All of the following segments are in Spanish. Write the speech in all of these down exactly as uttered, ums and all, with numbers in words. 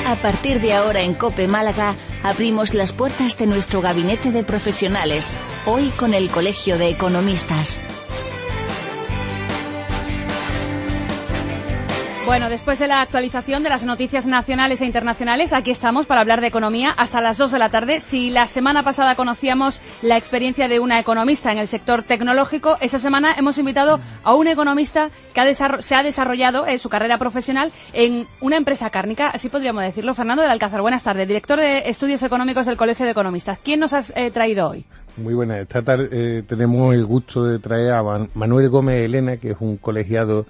A partir de ahora en COPE Málaga abrimos las puertas de nuestro gabinete de profesionales, hoy con el Colegio de Economistas. Bueno, después de la actualización de las noticias nacionales e internacionales, aquí estamos para hablar de economía hasta las dos de la tarde. Si la semana pasada conocíamos la experiencia de una economista en el sector tecnológico, esta semana hemos invitado a un economista que ha desarro- se ha desarrollado en su carrera profesional en una empresa cárnica, así podríamos decirlo. Fernando del Alcázar, buenas tardes, director de Estudios Económicos del Colegio de Economistas. ¿Quién nos has eh, traído hoy? Muy buenas. Esta tarde eh, tenemos el gusto de traer a Man- Manuel Gómez Elena, que es un colegiado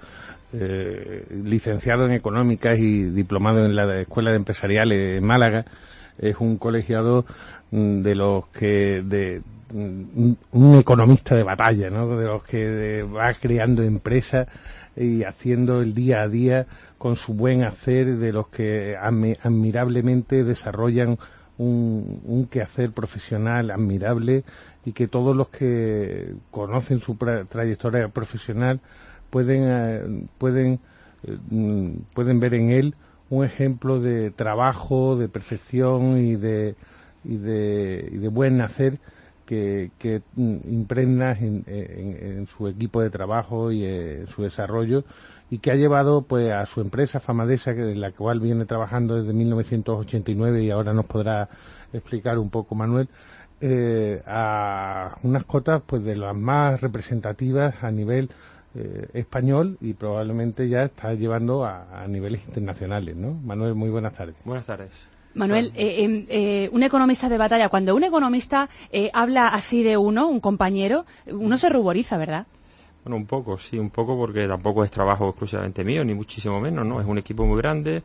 Eh, licenciado en Económicas y diplomado en la Escuela de Empresariales en Málaga. Es un colegiado mm, de los que de mm, un economista de batalla, ¿no? De los que de, va creando empresas y haciendo el día a día con su buen hacer, de los que admi- admirablemente desarrollan un, un quehacer profesional admirable, y que todos los que conocen su pra- trayectoria profesional pueden eh, pueden eh, pueden ver en él un ejemplo de trabajo, de perfección y de y de, y de buen hacer que, que impregna en, en, en su equipo de trabajo y en su desarrollo, y que ha llevado pues a su empresa Famadesa, que en la cual viene trabajando desde mil novecientos ochenta y nueve, y ahora nos podrá explicar un poco Manuel, eh, a unas cotas pues de las más representativas a nivel Eh, español, y probablemente ya está llevando a, a niveles internacionales, ¿no? Manuel, muy buenas tardes. Buenas tardes. Manuel, eh, eh, eh, un economista de batalla, cuando un economista eh, habla así de uno, un compañero, uno se ruboriza, ¿verdad? Bueno, un poco, sí, un poco, porque tampoco es trabajo exclusivamente mío, ni muchísimo menos, ¿no? Es un equipo muy grande,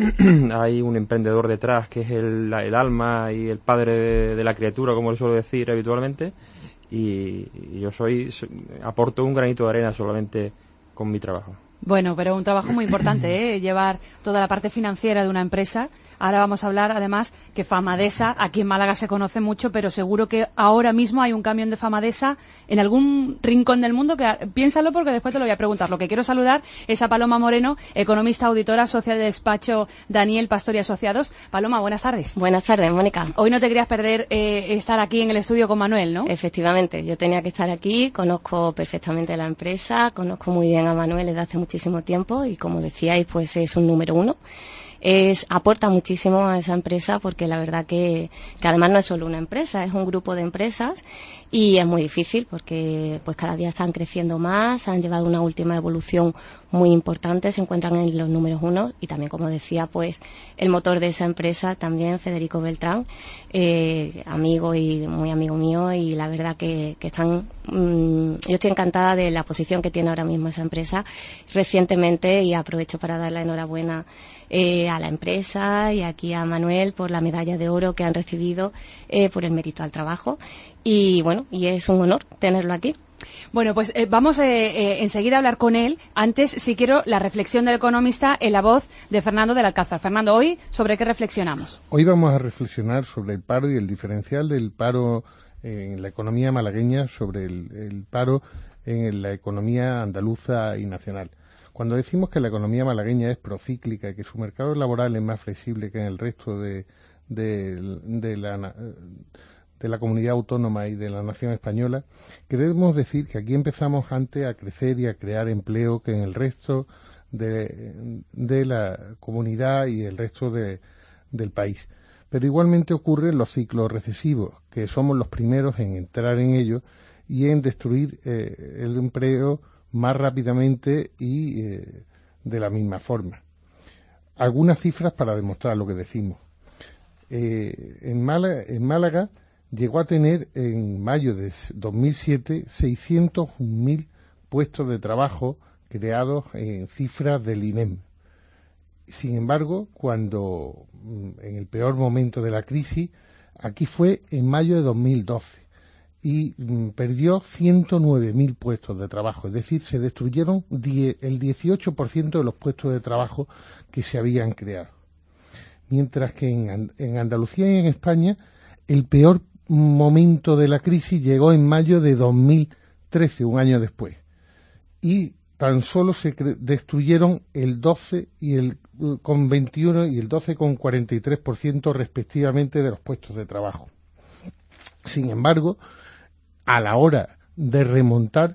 hay un emprendedor detrás que es el, el alma y el padre de, de la criatura, como le suelo decir habitualmente, y, y yo soy, soy, aporto un granito de arena solamente con mi trabajo. Bueno, pero un trabajo muy importante, ¿eh? Llevar toda la parte financiera de una empresa. Ahora vamos a hablar, además, que Famadesa, aquí en Málaga se conoce mucho, pero seguro que ahora mismo hay un camión de Famadesa en algún rincón del mundo. Que piénsalo, porque después te lo voy a preguntar. Lo que quiero saludar es a Paloma Moreno, economista, auditora, socia de despacho Daniel Pastor y Asociados. Paloma, buenas tardes. Buenas tardes, Mónica. Hoy no te querías perder eh, estar aquí en el estudio con Manuel, ¿no? Efectivamente, yo tenía que estar aquí, conozco perfectamente la empresa, conozco muy bien a Manuel desde hace muchísimo tiempo, y como decíais, pues es un número uno. Es, aporta muchísimo a esa empresa, porque la verdad que, que además no es solo una empresa, es un grupo de empresas, y es muy difícil porque pues cada día están creciendo más, han llevado una última evolución muy importante, se encuentran en los números uno, y también, como decía, pues el motor de esa empresa también, Federico Beltrán, eh, amigo y muy amigo mío, y la verdad que, que están, mmm, yo estoy encantada de la posición que tiene ahora mismo esa empresa. Recientemente, y aprovecho para dar la enhorabuena eh, a la empresa y aquí a Manuel por la medalla de oro que han recibido eh, por el mérito al trabajo, y bueno, y es un honor tenerlo aquí. Bueno, pues eh, vamos eh, eh, enseguida a hablar con él. Antes, si quiero, la reflexión del economista en la voz de Fernando del Alcázar. Fernando, hoy, ¿sobre qué reflexionamos? Hoy vamos a reflexionar sobre el paro y el diferencial del paro en la economía malagueña sobre el, el paro en la economía andaluza y nacional. Cuando decimos que la economía malagueña es procíclica, que su mercado laboral es más flexible que en el resto de, de, de la... de la comunidad autónoma y de la nación española, queremos decir que aquí empezamos antes a crecer y a crear empleo que en el resto de, de la comunidad y el resto de, del país. Pero igualmente ocurren los ciclos recesivos, que somos los primeros en entrar en ellos y en destruir eh, el empleo más rápidamente y eh, de la misma forma. Algunas cifras para demostrar lo que decimos. Eh, en Málaga, en Málaga llegó a tener en mayo de dos mil siete seiscientos mil puestos de trabajo creados en cifras del I N E M. Sin embargo, cuando en el peor momento de la crisis, aquí fue en mayo de dos mil doce, y mm, perdió ciento nueve mil puestos de trabajo, es decir, se destruyeron die, el dieciocho por ciento de los puestos de trabajo que se habían creado. Mientras que en, en Andalucía y en España el peor momento de la crisis llegó en mayo de dos mil trece, un año después, y tan solo se destruyeron el doce y el con veintiuno y el doce con cuarenta y tres por ciento respectivamente de los puestos de trabajo. Sin embargo, a la hora de remontar,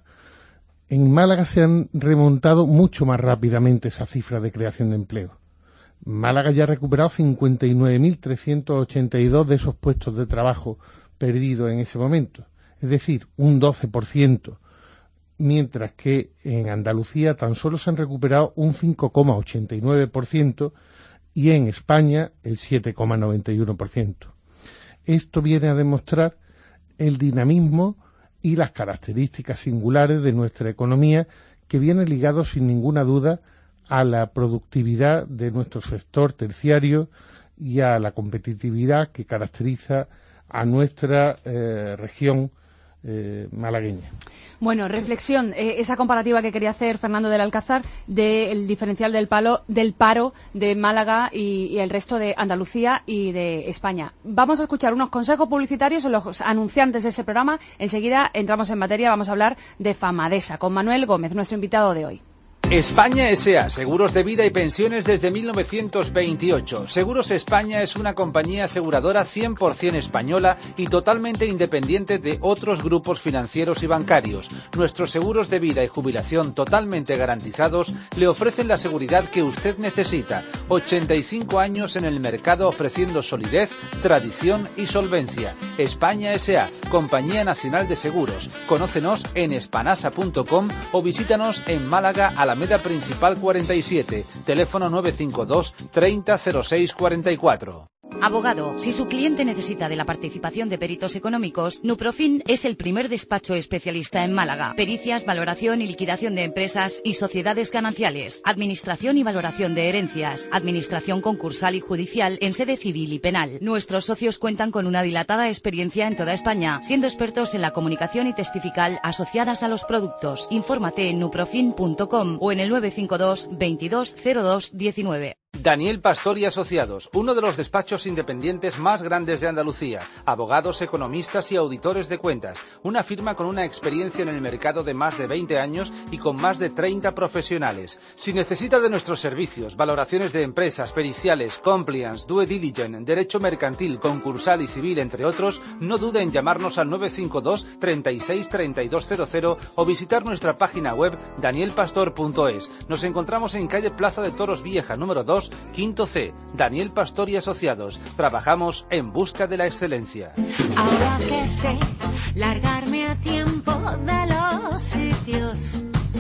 en Málaga se han remontado mucho más rápidamente esa cifra de creación de empleo. Málaga ya ha recuperado cincuenta y nueve mil trescientos ochenta y dos de esos puestos de trabajo perdidos en ese momento, es decir, un doce por ciento, mientras que en Andalucía tan solo se han recuperado un cinco coma ochenta y nueve por ciento y en España el siete coma noventa y uno por ciento. Esto viene a demostrar el dinamismo y las características singulares de nuestra economía, que viene ligado sin ninguna duda a la productividad de nuestro sector terciario y a la competitividad que caracteriza a nuestra eh, región eh, malagueña. Bueno, reflexión, eh, esa comparativa que quería hacer Fernando del Alcázar del diferencial del, palo, del paro de Málaga y, y el resto de Andalucía y de España. Vamos a escuchar unos consejos publicitarios en los anunciantes de ese programa. Enseguida entramos en materia, vamos a hablar de Famadesa con Manuel Gómez, nuestro invitado de hoy. España S A, seguros de vida y pensiones desde mil novecientos veintiocho. Seguros España es una compañía aseguradora cien por ciento española y totalmente independiente de otros grupos financieros y bancarios. Nuestros seguros de vida y jubilación totalmente garantizados le ofrecen la seguridad que usted necesita. ochenta y cinco años en el mercado ofreciendo solidez, tradición y solvencia. España S A, Compañía Nacional de Seguros. Conócenos en espanasa punto com o visítanos en Málaga a la Alameda Principal cuarenta y siete, teléfono nueve cinco dos, treinta, cero seis cuarenta y cuatro. Abogado, si su cliente necesita de la participación de peritos económicos, Nuprofin es el primer despacho especialista en Málaga. Pericias, valoración y liquidación de empresas y sociedades gananciales, administración y valoración de herencias, administración concursal y judicial en sede civil y penal. Nuestros socios cuentan con una dilatada experiencia en toda España, siendo expertos en la comunicación y testifical asociadas a los productos. Infórmate en nuprofin punto com o en el nueve cinco dos, veintidós, cero dos, diecinueve. Daniel Pastor y Asociados, uno de los despachos independientes más grandes de Andalucía, abogados, economistas y auditores de cuentas, una firma con una experiencia en el mercado de más de veinte años y con más de treinta profesionales. Si necesita de nuestros servicios, valoraciones de empresas, periciales, compliance, due diligence, derecho mercantil, concursal y civil, entre otros, no dude en llamarnos al nueve cinco dos, treinta y seis, treinta y dos cero cero o visitar nuestra página web daniel pastor punto es. Nos encontramos en calle Plaza de Toros Vieja, número dos, Quinto C, Daniel Pastor y Asociados. Trabajamos en busca de la excelencia. Ahora que sé largarme a tiempo de los sitios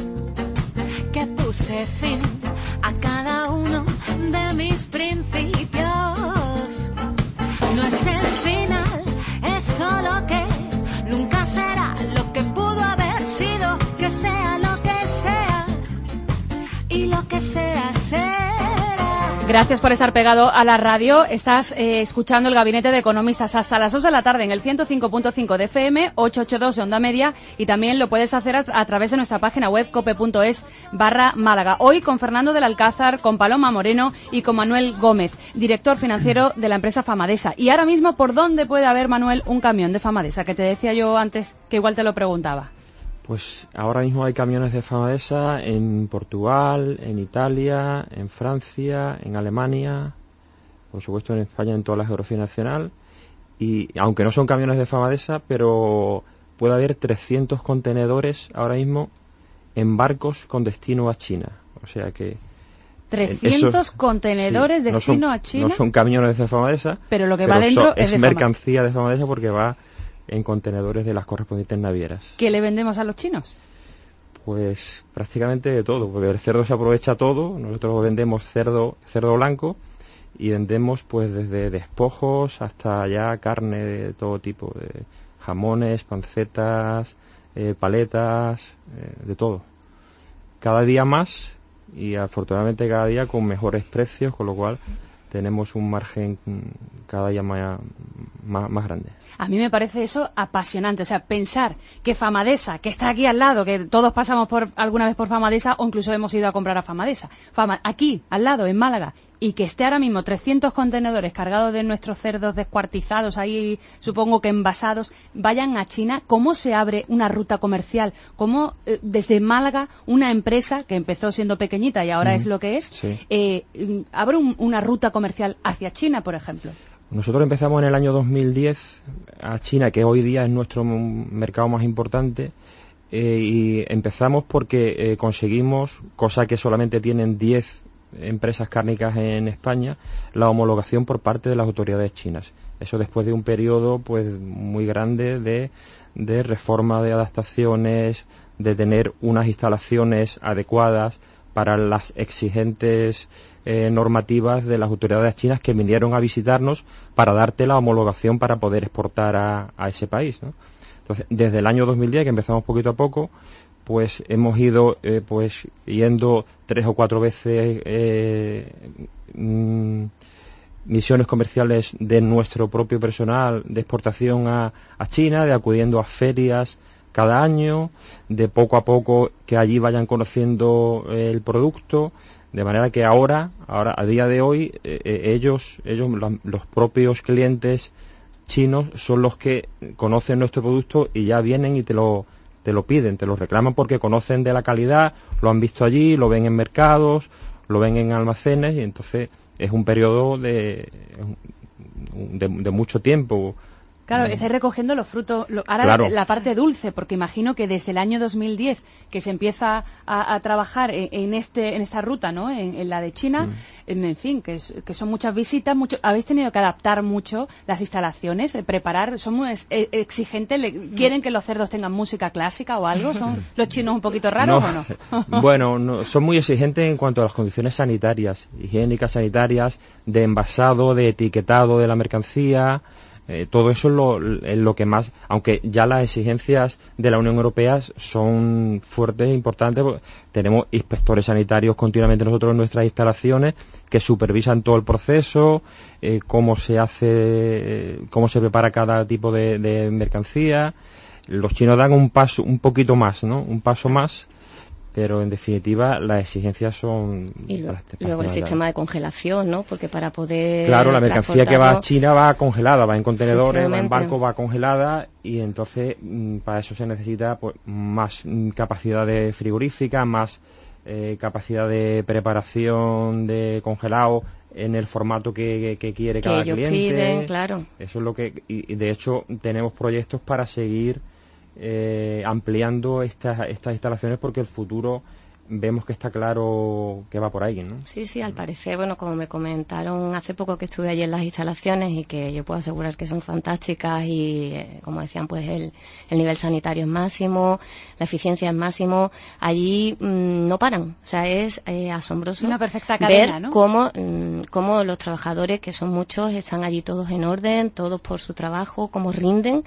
que puse fin a cada uno de mis principios. No es el final, es solo que nunca será lo que pudo haber sido, que sea lo que sea y lo que sea será. Gracias por estar pegado a la radio. Estás eh, escuchando el Gabinete de Economistas hasta las dos de la tarde en el ciento cinco punto cinco de F M, ochocientos ochenta y dos de Onda Media, y también lo puedes hacer a, a través de nuestra página web cope punto es barra Málaga. Hoy con Fernando del Alcázar, con Paloma Moreno y con Manuel Gómez, director financiero de la empresa Famadesa. Y ahora mismo, ¿por dónde puede haber, Manuel, un camión de Famadesa? Que te decía yo antes, que igual te lo preguntaba. Pues ahora mismo hay camiones de Famadesa en Portugal, en Italia, en Francia, en Alemania, por supuesto en España, en toda la geografía nacional. Y aunque no son camiones de Famadesa, pero puede haber trescientos contenedores ahora mismo en barcos con destino a China. O sea que... trescientos esos, contenedores sí, destino no son, a China. No son camiones de Famadesa, pero lo que va dentro so, es, es de mercancía de Famadesa porque va en contenedores de las correspondientes navieras. ¿Qué le vendemos a los chinos? Pues prácticamente de todo, porque el cerdo se aprovecha todo. Nosotros vendemos cerdo cerdo blanco y vendemos pues desde despojos hasta ya carne de todo tipo, de jamones, pancetas, eh, paletas, eh, de todo. Cada día más y afortunadamente cada día con mejores precios, con lo cual tenemos un margen cada día más, más, más grande. A mí me parece eso apasionante, o sea, pensar que Famadesa, que está aquí al lado, que todos pasamos por alguna vez por Famadesa o incluso hemos ido a comprar a Famadesa, Fama, aquí, al lado, en Málaga, y que esté ahora mismo trescientos contenedores cargados de nuestros cerdos descuartizados, ahí supongo que envasados, vayan a China, ¿cómo se abre una ruta comercial? ¿Cómo eh, desde Málaga una empresa que empezó siendo pequeñita y ahora mm, es lo que es, sí. eh, abre un, una ruta comercial hacia China, por ejemplo? Nosotros empezamos en el año dos mil diez a China, que hoy día es nuestro mercado más importante, eh, y empezamos porque eh, conseguimos, cosa que solamente tienen diez empresas cárnicas en España, la homologación por parte de las autoridades chinas. Eso después de un periodo pues muy grande de, de reforma, de adaptaciones, de tener unas instalaciones adecuadas para las exigentes eh, normativas de las autoridades chinas que vinieron a visitarnos para darte la homologación para poder exportar a, a ese país, ¿no? Entonces, desde el año dos mil diez, que empezamos poquito a poco, pues hemos ido eh, pues yendo tres o cuatro veces eh, mm, misiones comerciales de nuestro propio personal de exportación a, a China, de acudiendo a ferias cada año, de poco a poco que allí vayan conociendo eh, el producto, de manera que ahora, ahora a día de hoy, eh, ellos, ellos los propios clientes chinos son los que conocen nuestro producto y ya vienen y te lo te lo piden, te lo reclaman porque conocen de la calidad, lo han visto allí, lo ven en mercados, lo ven en almacenes, y entonces es un periodo de, de, de mucho tiempo. Claro, estáis recogiendo los frutos, lo, ahora claro. la, la parte dulce, porque imagino que desde el año dos mil diez que se empieza a, a trabajar en, en este en esta ruta, ¿no? En, en la de China, mm. en, en fin, que, es, que son muchas visitas, mucho, habéis tenido que adaptar mucho las instalaciones, eh, preparar, son muy exigentes, le, ¿quieren que los cerdos tengan música clásica o algo? ¿Son los chinos un poquito raros no. o no? Bueno, no, son muy exigentes en cuanto a las condiciones sanitarias, higiénicas, sanitarias, de envasado, de etiquetado de la mercancía. Eh, todo eso es lo, es lo que más, aunque ya las exigencias de la Unión Europea son fuertes e importantes, tenemos inspectores sanitarios continuamente nosotros en nuestras instalaciones que supervisan todo el proceso, eh, cómo se hace, eh, cómo se prepara cada tipo de, de mercancía. Los chinos dan un paso, un poquito más, ¿no? Un paso más. Pero en definitiva las exigencias son... Y lo, luego el sistema de congelación, ¿no? Porque para poder... Claro, la mercancía que va a China va congelada, va en contenedores, va en barco, va congelada, y entonces para eso se necesita pues más capacidad de frigorífica, más eh, capacidad de preparación de congelado en el formato que, que, que quiere que cada ellos cliente. Piden, claro. Eso es lo que... Y, y de hecho tenemos proyectos para seguir Eh, ampliando estas estas instalaciones porque el futuro vemos que está claro que va por ahí, ¿no? Sí, sí, al parecer, bueno, como me comentaron hace poco que estuve allí en las instalaciones y que yo puedo asegurar que son fantásticas y, eh, como decían, pues el, el nivel sanitario es máximo, la eficiencia es máximo, allí mmm, no paran, o sea, es eh, asombroso una perfecta cadena, ver ¿no? cómo, mmm, cómo los trabajadores, que son muchos, están allí todos en orden, todos por su trabajo, cómo rinden.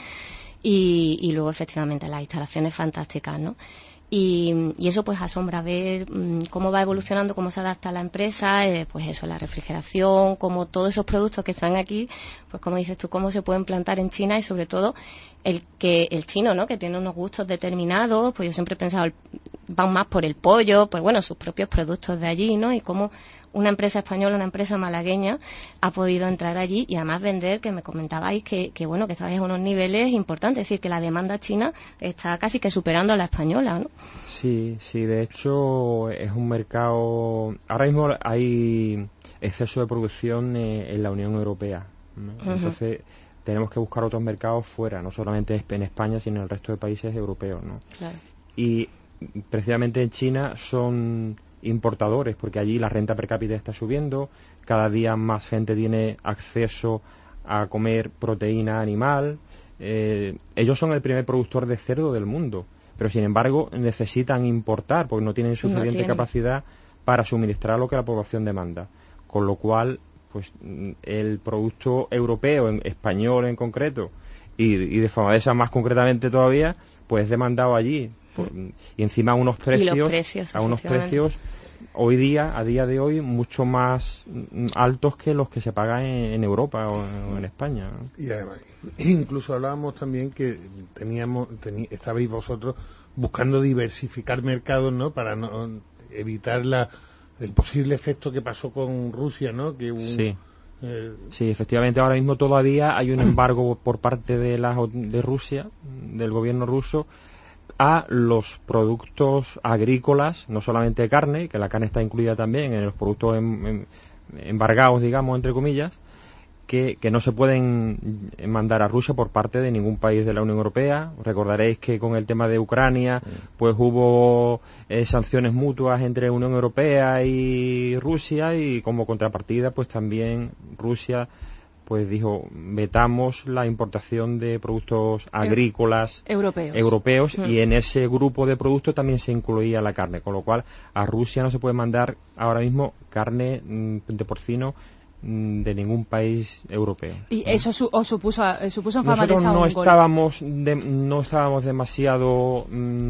Y, y luego efectivamente las instalaciones fantásticas, ¿no? Y, y eso pues asombra ver mmm, cómo va evolucionando, cómo se adapta la empresa, eh, pues eso, la refrigeración, cómo todos esos productos que están aquí, pues como dices tú, cómo se pueden plantar en China y sobre todo el que el chino, ¿no? Que tiene unos gustos determinados, pues yo siempre he pensado, van más por el pollo, pues bueno, sus propios productos de allí, ¿no? Y cómo una empresa española, una empresa malagueña ha podido entrar allí y además vender, que me comentabais que, que bueno, que estabais a unos niveles importantes, es decir, que la demanda china está casi que superando a la española, ¿no? Sí, sí, de hecho es un mercado, ahora mismo hay exceso de producción eh, en la Unión Europea, ¿no? Uh-huh. Entonces tenemos que buscar otros mercados fuera, no solamente en España, sino en el resto de países europeos, ¿no? Claro. Y precisamente en China son importadores, porque allí la renta per cápita está subiendo, cada día más gente tiene acceso a comer proteína animal, eh, ellos son el primer productor de cerdo del mundo, pero sin embargo necesitan importar porque no tienen suficiente no tienen. capacidad para suministrar lo que la población demanda, con lo cual pues el producto europeo, en, español en concreto, y, y de Famodesa más concretamente todavía, pues es demandado allí. Y encima a unos precios, precios a unos precios hoy día, a día de hoy, mucho más altos que los que se pagan en, en Europa o en, o en España, ¿no? Y además, incluso hablábamos también que teníamos, tení, estabais vosotros buscando diversificar mercados, ¿no? Para no evitar la el posible efecto que pasó con Rusia, ¿no? Que un, sí. Eh... Sí, efectivamente, ahora mismo todavía hay un embargo por parte de, la, de Rusia, del gobierno ruso, a los productos agrícolas, no solamente de carne, que la carne está incluida también en los productos em, em, embargados, digamos, entre comillas, que, que no se pueden mandar a Rusia por parte de ningún país de la Unión Europea. Recordaréis que con el tema de Ucrania, pues hubo eh, sanciones mutuas entre Unión Europea y Rusia, y como contrapartida, pues también Rusia pues dijo, vetamos la importación de productos agrícolas europeos, europeos mm. y en ese grupo de productos también se incluía la carne, con lo cual a Rusia no se puede mandar ahora mismo carne de porcino de ningún país europeo. ¿Y eso su, os supuso, supuso en Famadesa no un estábamos de, no estábamos demasiado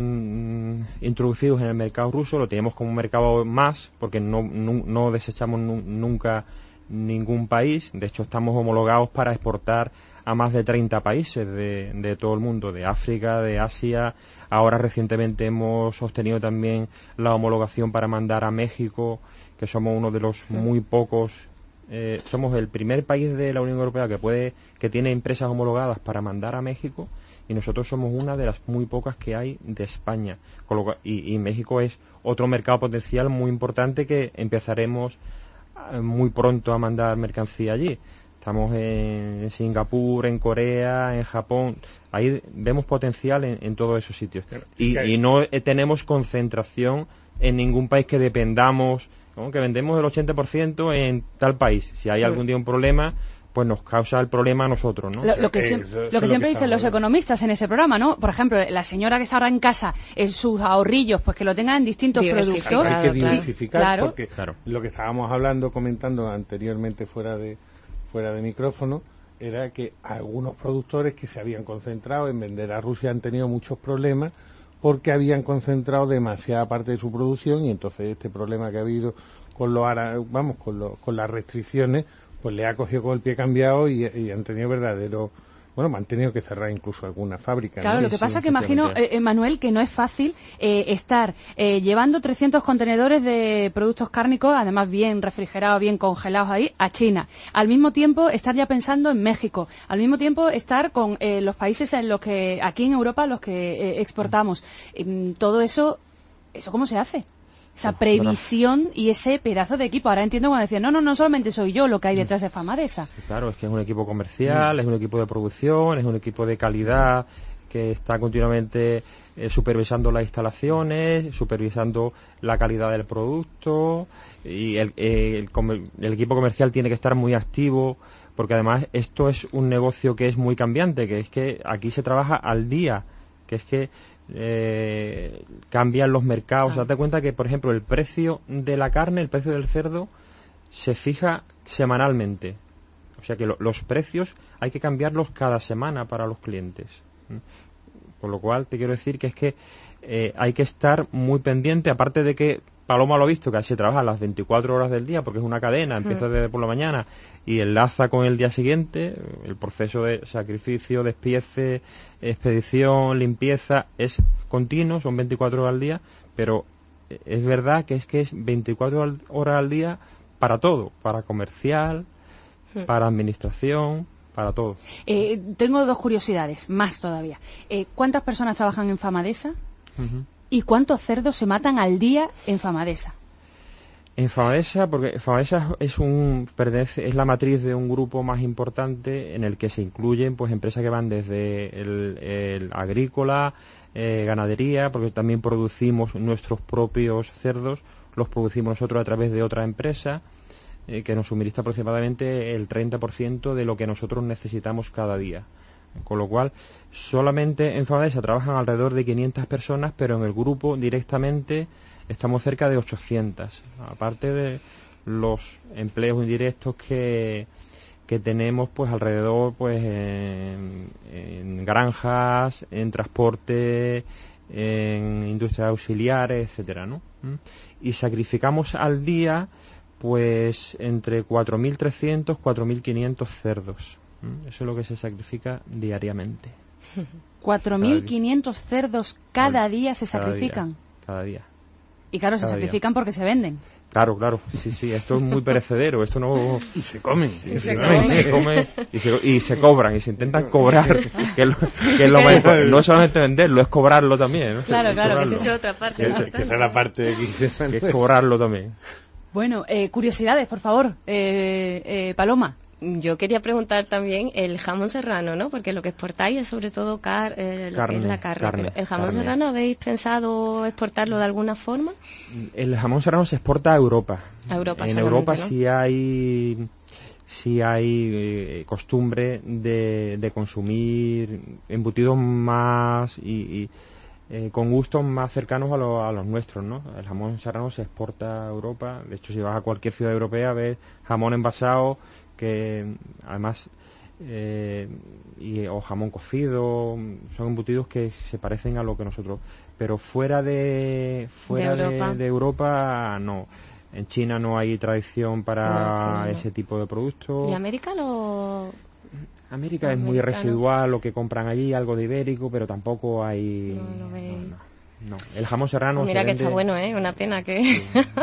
mmm, introducidos en el mercado ruso, lo teníamos como un mercado más, porque no, no, no desechamos nu, nunca ningún país. De hecho, estamos homologados para exportar a más de treinta países de, de todo el mundo, de África, de Asia. Ahora recientemente hemos obtenido también la homologación para mandar a México, que somos uno de los muy pocos. Eh, somos el primer país de la Unión Europea que puede que tiene empresas homologadas para mandar a México, y nosotros somos una de las muy pocas que hay de España. Con lo cual, y, y México es otro mercado potencial muy importante que empezaremos muy pronto a mandar mercancía allí. Estamos en Singapur, en Corea, en Japón. Ahí vemos potencial en, en todos esos sitios. Y, y no eh, tenemos concentración en ningún país que dependamos, ¿no? Que vendemos el ochenta por ciento en tal país. Si hay algún día un problema, pues nos causa el problema a nosotros, ¿no? Lo, lo que, siem lo que lo siempre que dicen los economistas en ese programa, ¿no? Por ejemplo, la señora que está ahora en casa, en sus ahorrillos, pues que lo tengan en distintos productos. Hay que diversificar, claro. porque claro. Lo que estábamos hablando, comentando anteriormente fuera de fuera de micrófono, era que algunos productores que se habían concentrado en vender a Rusia han tenido muchos problemas porque habían concentrado demasiada parte de su producción, y entonces este problema que ha habido con los vamos con, lo, con las restricciones, pues le ha cogido con el pie cambiado y, y han tenido verdadero, bueno, han tenido que cerrar incluso alguna fábrica. Claro, ¿no? lo que sí, pasa sí, que imagino, eh, Manuel, que no es fácil eh, estar eh, llevando trescientos contenedores de productos cárnicos, además bien refrigerados, bien congelados ahí, a China. Al mismo tiempo, estar ya pensando en México. Al mismo tiempo, estar con eh, los países en los que, aquí en Europa, los que eh, exportamos. Eh, todo eso, ¿eso cómo se hace? Esa previsión y ese pedazo de equipo. Ahora entiendo cuando decían, no, no, no solamente soy yo lo que hay detrás de Famadesa. Sí, claro, es que es un equipo comercial, mm. es un equipo de producción, es un equipo de calidad que está continuamente eh, supervisando las instalaciones, supervisando la calidad del producto, y el, eh, el, el equipo comercial tiene que estar muy activo, porque además esto es un negocio que es muy cambiante, que es que aquí se trabaja al día, que es que Eh, cambian los mercados. Ah. Date cuenta que, por ejemplo, el precio de la carne, el precio del cerdo, se fija semanalmente. O sea que lo, los precios hay que cambiarlos cada semana para los clientes. ¿Mm? Por lo cual te quiero decir que es que eh, hay que estar muy pendiente, aparte de que Paloma lo ha visto, que se trabaja las veinticuatro horas del día, porque es una cadena, empieza mm. desde por la mañana y enlaza con el día siguiente. El proceso de sacrificio, despiece, expedición, limpieza es continuo, son veinticuatro horas al día, pero es verdad que es que es veinticuatro horas al día para todo, para comercial, mm. para administración, para todo. Eh, tengo dos curiosidades, más todavía. Eh, ¿Cuántas personas trabajan en Famadesa? Uh-huh. ¿Y cuántos cerdos se matan al día en Famadesa? En Famadesa, porque Famadesa es un pertenece, es la matriz de un grupo más importante en el que se incluyen pues empresas que van desde el, el agrícola, eh, ganadería, porque también producimos nuestros propios cerdos, los producimos nosotros a través de otra empresa eh, que nos suministra aproximadamente el treinta por ciento de lo que nosotros necesitamos cada día. Con lo cual, solamente en Famadesa trabajan alrededor de quinientas personas, pero en el grupo directamente estamos cerca de ochocientas, aparte de los empleos indirectos que, que tenemos pues alrededor pues en, en granjas, en transporte, en industrias auxiliares, etcétera, ¿no? Y sacrificamos al día pues entre cuatro mil trescientos, cuatro mil quinientos cerdos. Eso es lo que se sacrifica diariamente. cuatro mil quinientos cerdos cada día se cada sacrifican. Día, cada día. Y claro, se Cada sacrifican día. porque se venden. Claro, claro, sí, sí, esto es muy perecedero, esto no... Y se comen. Sí, y se, se come, comen. se come y se, y se cobran, y se intentan cobrar, que es lo, que es lo más importante. No es solamente venderlo, es cobrarlo también, ¿no? Claro, Es claro, que cobrarlo. Esa es otra parte. Que, ¿no? que esa es la parte que Que es cobrarlo también. Bueno, eh, curiosidades, por favor, eh, eh, Paloma. Yo quería preguntar también el jamón serrano, ¿no? Porque lo que exportáis es sobre todo car eh, lo Carne, que es la carne. carne, Pero ¿el jamón carne. serrano habéis pensado exportarlo de alguna forma? El jamón serrano se exporta a Europa. A Europa En solamente, Europa ¿no? sí hay sí hay eh, costumbre de, de consumir embutidos más y, y, eh, con gustos más cercanos a, lo- a los nuestros, ¿no? El jamón serrano se exporta a Europa. De hecho, si vas a cualquier ciudad europea ves jamón envasado que además eh, y, o jamón cocido, son embutidos que se parecen a lo que nosotros, pero fuera de fuera De de Europa. de Europa no. En China no hay tradición para No, China no. ese tipo de productos. ¿Y América lo...? América es muy Americano. residual lo que compran allí, algo de ibérico, pero tampoco hay... No lo veis. no, no. El jamón serrano... Mira se que vende- está bueno, ¿eh? Una pena que... Sí,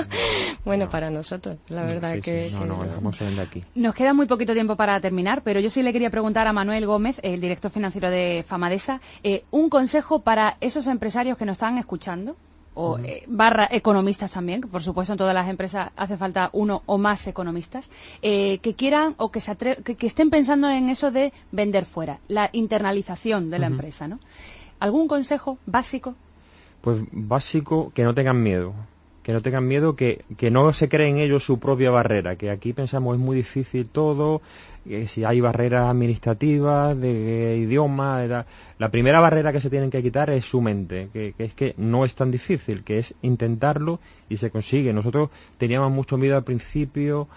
bueno, no. para nosotros, la verdad Sí, que... sí, no, que no, el jamón se vende aquí. Nos queda muy poquito tiempo para terminar, pero yo sí le quería preguntar a Manuel Gómez, el director financiero de Famadesa, eh, un consejo para esos empresarios que nos están escuchando, o eh, barra economistas también, que por supuesto en todas las empresas hace falta uno o más economistas, eh, que quieran o que, se atre- que, que estén pensando en eso de vender fuera, la internalización de la Ujú. empresa, ¿no? ¿Algún consejo básico? Pues básico, que no tengan miedo. Que no tengan miedo, que, que no se creen ellos su propia barrera. Que aquí pensamos es muy difícil todo, que si hay barreras administrativas, de idioma, de la, la primera barrera que se tienen que quitar es su mente. Que, que es que no es tan difícil, que es intentarlo y se consigue. Nosotros teníamos mucho miedo al principio,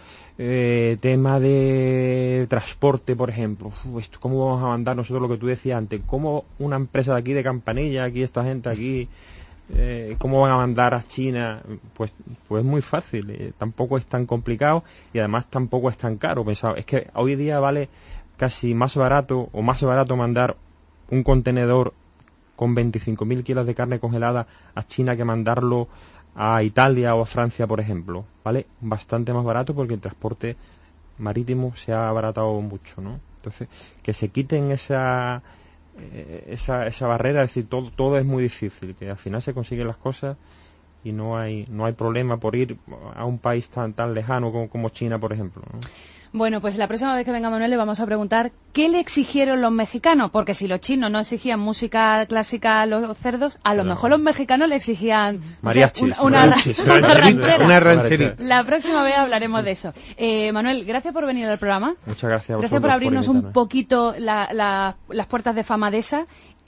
eh, tema de transporte, por ejemplo. Uf, esto, ¿cómo vamos a mandar nosotros lo que tú decías antes? ¿Cómo una empresa de aquí de Campanilla, aquí esta gente aquí... Eh, ¿Cómo van a mandar a China? Pues pues muy fácil, eh, tampoco es tan complicado y además tampoco es tan caro. Pensaba, es que hoy día vale casi más barato o más barato mandar un contenedor con veinticinco mil kilos de carne congelada a China que mandarlo a Italia o a Francia, por ejemplo. Vale bastante más barato porque el transporte marítimo se ha abaratado mucho, ¿no? Entonces, que se quiten esa... Esa, esa barrera, es decir, todo, todo es muy difícil, que al final se consiguen las cosas y no hay no hay problema por ir a un país tan tan lejano como, como China, por ejemplo, ¿no? Bueno, pues la próxima vez que venga Manuel le vamos a preguntar qué le exigieron los mexicanos, porque si los chinos no exigían música clásica a los cerdos, a lo Pero- mejor los mexicanos le exigían o sea, Mariachis, una, una, mariachis, una mariachis, ranchera. Una rancherita. La próxima vez hablaremos de eso. Eh, Manuel, gracias por venir al programa. Muchas gracias a Gracias vosotros por abrirnos un invitarme. poquito la- la- las puertas de Famadesa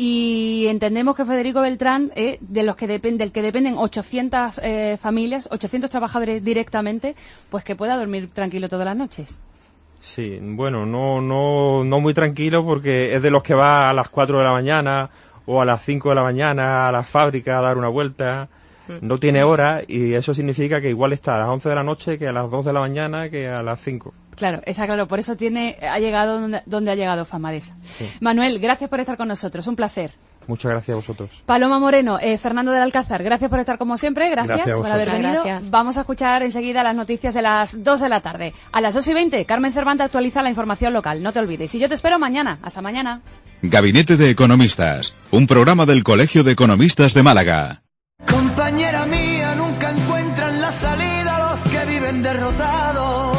y entendemos que Federico Beltrán, eh, de los que depende, del que dependen ochocientas eh, familias, ochocientos trabajadores directamente, pues que pueda dormir tranquilo todas las noches. Sí, bueno, no, no, no muy tranquilo porque es de los que va a las cuatro de la mañana o a las cinco de la mañana a la fábrica a dar una vuelta. No tiene hora y eso significa que igual está a las once de la noche que a las dos de la mañana que a las cinco. Claro, está claro, por eso tiene, ha llegado donde, donde ha llegado Famadesa. Sí. Manuel, gracias por estar con nosotros, un placer. Muchas gracias a vosotros. Paloma Moreno, eh, Fernando del Alcázar, gracias por estar como siempre, gracias, Gracias a por haber vosotros. venido. Gracias. Vamos a escuchar enseguida las noticias de las dos de la tarde. A las dos y veinte, Carmen Cervantes actualiza la información local, no te olvides. Y yo te espero mañana, hasta mañana. Gabinete de Economistas, un programa del Colegio de Economistas de Málaga. Compañera mía, nunca encuentran la salida los que viven derrotados.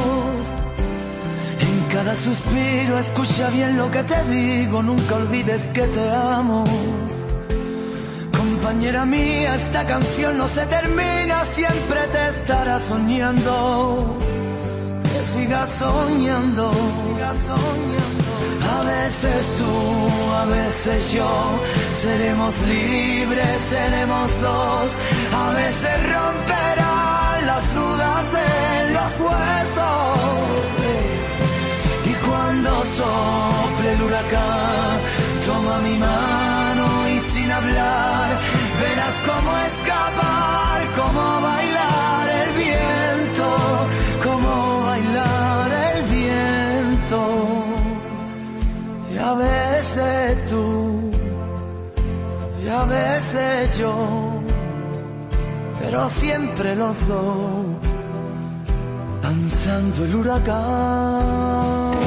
En cada suspiro escucha bien lo que te digo, nunca olvides que te amo. Compañera mía, esta canción no se termina, siempre te estará soñando. Que sigas soñando, sigas soñando. A veces tú, a veces yo, seremos libres, seremos dos. A veces romperán las dudas en los huesos. Y cuando sople el huracán, toma mi mano y sin hablar, verás cómo escapar, cómo bailar el viento, cómo bailar el viento. Y a veces tú, y a veces yo, pero siempre los dos danzando el huracán.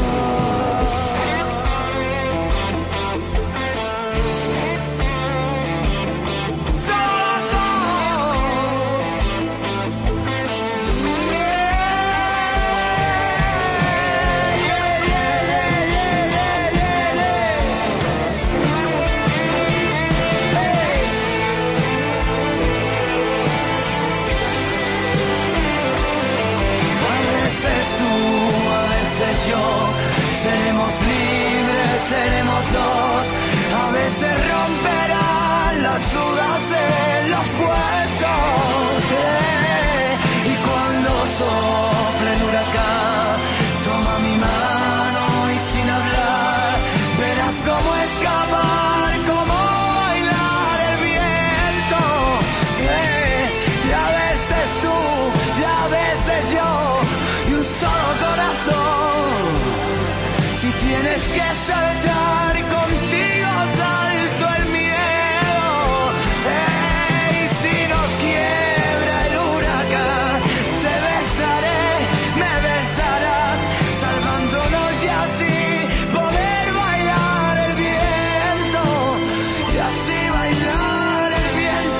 Yo, seremos libres, seremos dos, a veces romperán las dudas de los huesos, eh, y cuando sople el huracán, toma mi mano y sin hablar, verás cómo escapar, cómo bailar el viento, eh, y a veces tú, y a veces yo, y un solo corazón. Si tienes que saltar contigo, salto el miedo. Hey, si nos quiebra el huracán, te besaré, me besarás, salvándonos y así poder bailar el viento, y así bailar el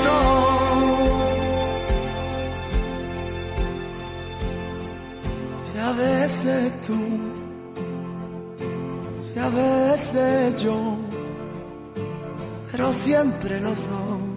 viento. Y a veces tú, y a veces yo, pero siempre lo soy.